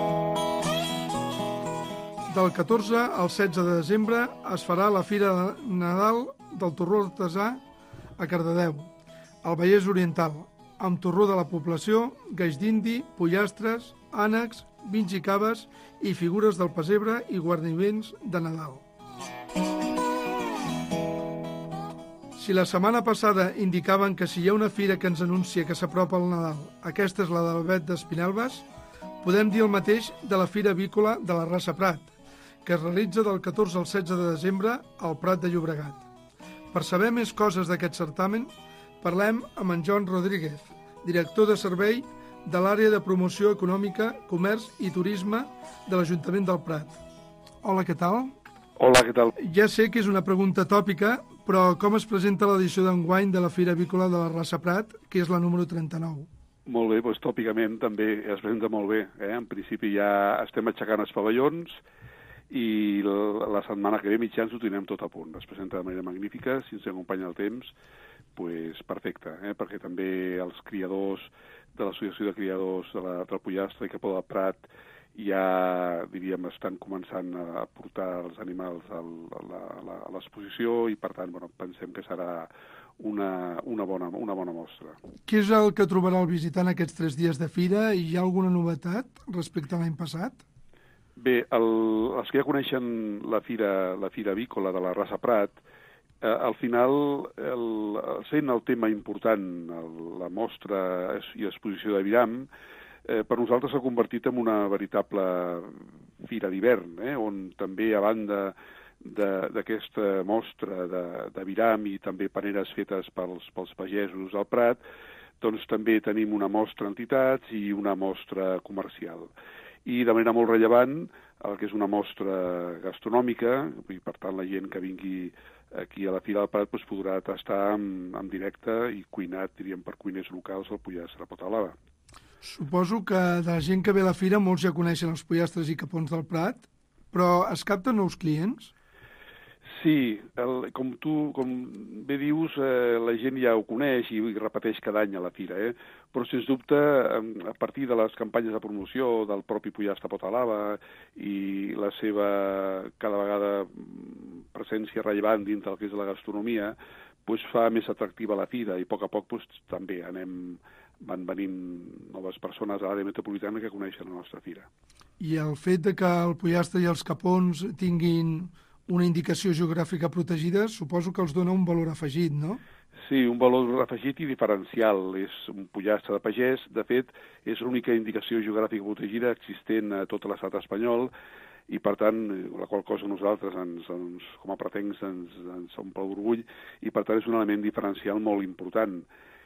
S3: Del catorze al setze de desembre es farà la Fira de Nadal del Torró Artesà a Cardedeu, al Vallès Oriental, amb torró de la població, gais d'indi, pollastres, ànecs, vins i caves i figures del pessebre i guarniments de Nadal. Si la setmana passada indicaven que si hi ha una fira que ens anuncia que s'apropa el Nadal, aquesta és la de l'Avet d'Espinelves, podem dir el mateix de la Fira Avícola de la Rasa Prat, que es realitza del catorze al setze de desembre al Prat de Llobregat. Per saber més coses d'aquest certamen, parlem amb en Joan Rodríguez, director de servei de l'àrea de promoció econòmica, comerç i turisme de l'Ajuntament del Prat. Hola, què tal?
S10: Hola, què tal?
S3: Ja sé que és una pregunta tòpica, però com es presenta l'edició d'enguany de la Fira Avícola de la Rasa Prat, que és la número trenta-nou?
S10: Molt bé, doncs tòpicament també es presenta molt bé. Eh? En principi ja estem aixecant els pavellons i la setmana que ve mitjans ho tindrem tot a punt. Es presenta de manera magnífica, si ens acompanya el temps, pues perfecte, eh? Perquè també els criadors de l'Associació de Criadors de la, del Pollastre i Capó del Prat ja, diríem, estan començant a portar els animals a l'exposició i, per tant, bueno, pensem que serà una, una, bona, una bona mostra.
S3: Què és el que trobarà el visitant aquests tres dies de fira? Hi ha alguna novetat respecte a l'any passat?
S10: Bé, el, els que ja coneixen la Fira, la Fira Avícola de la Rasa Prat, eh, al final, el, sent el tema important, el, la mostra i exposició d'aviram, eh, per nosaltres s'ha convertit en una veritable fira d'hivern, eh, on també, a banda d'aquesta mostra d'aviram i també paneres fetes pels, pels pagesos del Prat, doncs també tenim una mostra d'entitats i una mostra comercial. I de manera molt rellevant, el que és una mostra gastronòmica, i per tant la gent que vingui aquí a la Fira del Prat pues, podrà tastar en, en directe i cuinat, diríem, per cuiners locals el pollastre a pota blava.
S3: Suposo que de la gent que ve a la fira molts ja coneixen els pollastres i capons del Prat, però es capten nous clients?
S10: Sí, el, com tu com bé dius, eh, la gent ja ho coneix i repeteix cada any a la fira, eh? Però sens dubte, a partir de les campanyes de promoció del propi pollastre a pota blava i la seva cada vegada presència rellevant dintre del que és la gastronomia, pues, fa més atractiva la fira i a poc a poc pues, també anem, van venint noves persones a l'àrea metropolitana que coneixen la nostra fira.
S3: I el fet de que el pollastre i els capons tinguin una indicació geogràfica protegida, suposo que els dona un valor afegit, no?
S10: Sí, un valor afegit i diferencial. És un pollastre de pagès. De fet, és l'única indicació geogràfica protegida existent a tot l'estat espanyol i, per tant, la qual cosa nosaltres, ens, ens, com a pretencs, ens, ens omple d'orgull i, per tant, és un element diferencial molt important.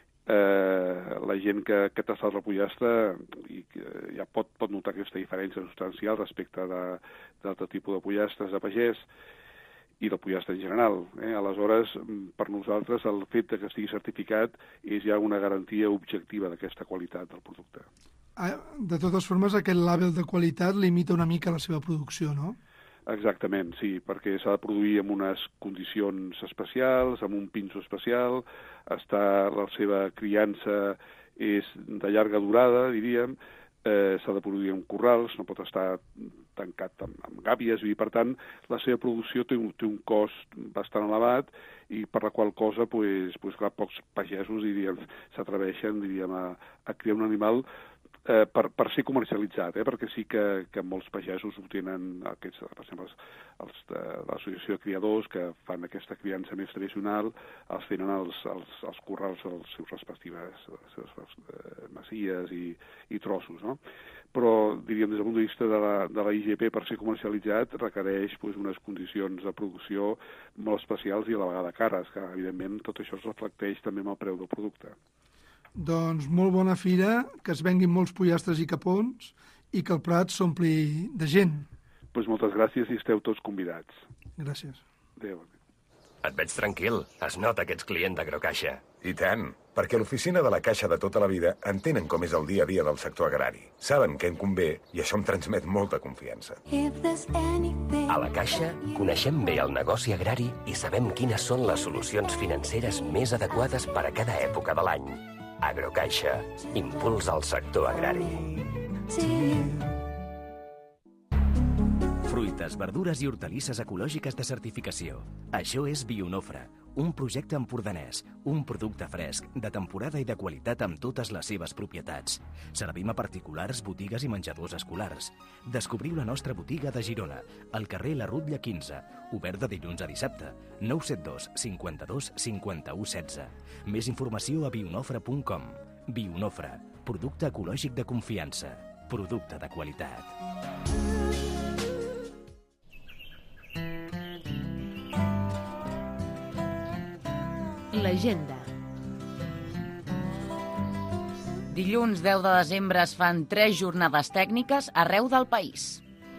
S10: Eh, la gent que, que ha tastat el pollastre i que ja pot, pot notar aquesta diferència substancial respecte d'altre tipus de pollastres de pagès i del pollastre en general. Eh? Aleshores, per nosaltres, el fet que estigui certificat és ja una garantia objectiva d'aquesta qualitat del producte.
S3: De totes formes, aquest label de qualitat limita una mica la seva producció, no?
S10: Exactament, sí, perquè s'ha de produir en unes condicions especials, amb un pinso especial, està, la seva criança és de llarga durada, diríem, eh, s'ha de produir en corrals, no pot estar tancat amb, amb gàbies, i per tant la seva producció té un, té un cost bastant elevat, i per la qual cosa, pues, pues, clar, pocs pagesos, diríem, s'atreveixen, diríem, a, a criar un animal Eh, per, per ser comercialitzat, eh? Perquè sí que, que molts pagesos obtenen aquests, per exemple, els, els de l'associació de criadors que fan aquesta criança més tradicional, els tenen els, els, els corrals als seus respectives, les seves eh, masies i, i trossos, no? Però, diríem, des del punt de vista de la, de la I G P, per ser comercialitzat, requereix pues, unes condicions de producció molt especials i a la vegada cares, que, evidentment, tot això es reflecteix també en el preu del producte.
S3: Doncs molt bona fira, que es venguin molts pollastres i capons i que el Prat s'ompli de gent.
S10: Doncs pues moltes gràcies i esteu tots convidats.
S3: Gràcies.
S10: Adéu.
S4: Et veig tranquil. Es nota que ets client d'Agrocaixa.
S5: I tant, perquè l'oficina de la Caixa de tota la vida entenen com és el dia a dia del sector agrari. Saben què em convé i això em transmet molta confiança.
S4: A la Caixa coneixem bé el negoci agrari i sabem quines són les solucions financeres més adequades per a cada època de l'any. Agrocaixa, impuls al sector agrari.
S6: Fruites, verdures i hortalisses ecològiques de certificació. Això és Bionofre, un projecte empordanès, un producte fresc, de temporada i de qualitat amb totes les seves propietats. Servim a particulars, botigues i menjadors escolars. Descobriu la nostra botiga de Girona, al carrer La Rutlla quinze, obert de dilluns a dissabte, nou set dos cinquanta-dos cinquanta-u setze. Més informació a bionofre punt com. Bionofre, producte ecològic de confiança, producte de qualitat.
S2: L'agenda.
S8: Dilluns deu de desembre es fan tres jornades tècniques arreu del país.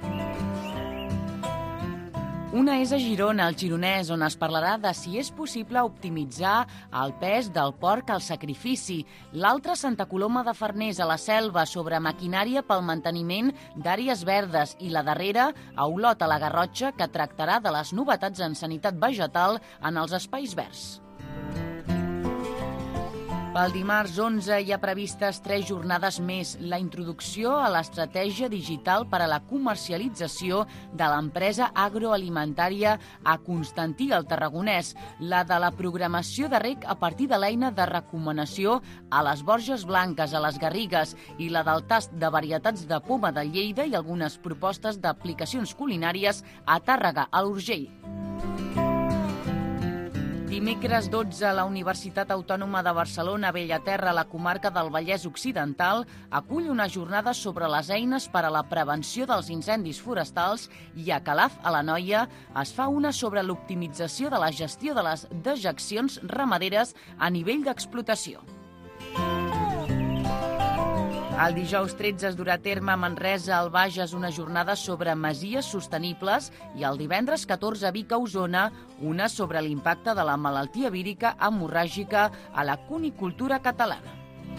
S8: Una és a Girona, al Gironès, on es parlarà de si és possible optimitzar el pes del porc al sacrifici. L'altra a Santa Coloma de Farners, a la Selva, sobre maquinària pel manteniment d'àrees verdes. I la darrera, a Olot, a la Garrotxa, que tractarà de les novetats en sanitat vegetal en els espais verds. Pel dimarts onze hi ha previstes tres jornades més. La introducció a l'estratègia digital per a la comercialització de l'empresa agroalimentària a Constantí, al Tarragonès. La de la programació de reg a partir de l'eina de recomanació a les Borges Blanques, a les Garrigues, i la del tast de varietats de poma de Lleida i algunes propostes d'aplicacions culinàries a Tàrrega, a l'Urgell. Dimecres dotze, la Universitat Autònoma de Barcelona, a Bellaterra, a la comarca del Vallès Occidental, acull una jornada sobre les eines per a la prevenció dels incendis forestals, i a Calaf, a l'Anoia, es fa una sobre l'optimització de la gestió de les dejeccions ramaderes a nivell d'explotació. El dijous tretze es durà a terme a Manresa, al Bages, una jornada sobre masies sostenibles, i el divendres catorze a Vic, a Osona, una sobre l'impacte de la malaltia vírica hemorràgica a la cunicultura catalana.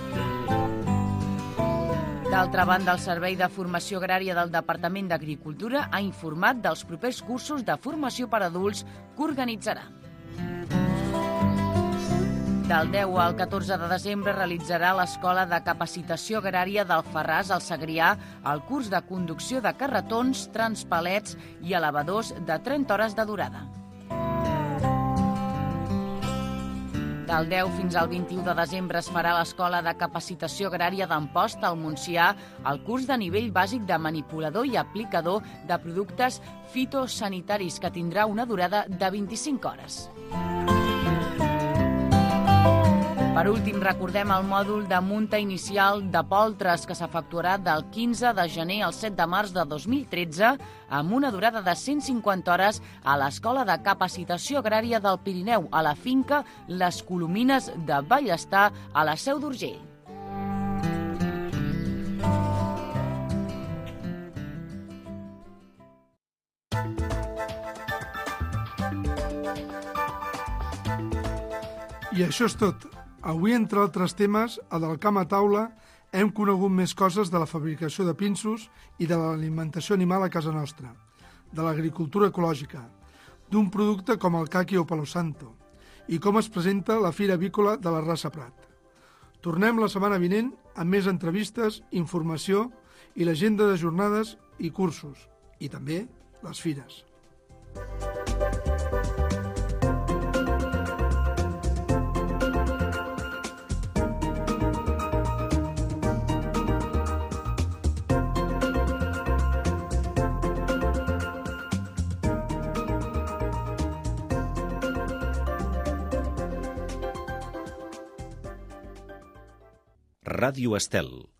S8: D'altra banda, el Servei de Formació Agrària del Departament d'Agricultura ha informat dels propers cursos de formació per adults que organitzarà. Del deu al catorze de desembre realitzarà l'Escola de Capacitació Agrària d'Alfarràs, al Segrià, el curs de conducció de carretons, transpalets i elevadors de trenta hores de durada. Del deu fins al vint-i-u de desembre es farà l'Escola de Capacitació Agrària d'Amposta, al Montsià, el curs de nivell bàsic de manipulador i aplicador de productes fitosanitaris, que tindrà una durada de vint-i-cinc hores. Per últim, recordem el mòdul de munta inicial de poltres, que s'efectuarà del quinze de gener al set de març de dos mil tretze, amb una durada de cent cinquanta hores a l'Escola de Capacitació Agrària del Pirineu, a la finca Les Colomines de Ballestar, a la Seu d'Urgell.
S3: I això és tot. Avui, entre altres temes, a del camp a taula, hem conegut més coses de la fabricació de pinsos i de l'alimentació animal a casa nostra, de l'agricultura ecològica, d'un producte com el caqui o palo santo, i com es presenta la Fira Avícola de la Rasa Prat. Tornem la setmana vinent amb més entrevistes, informació i l'agenda de jornades i cursos. i també les fires.
S11: Ràdio Estel,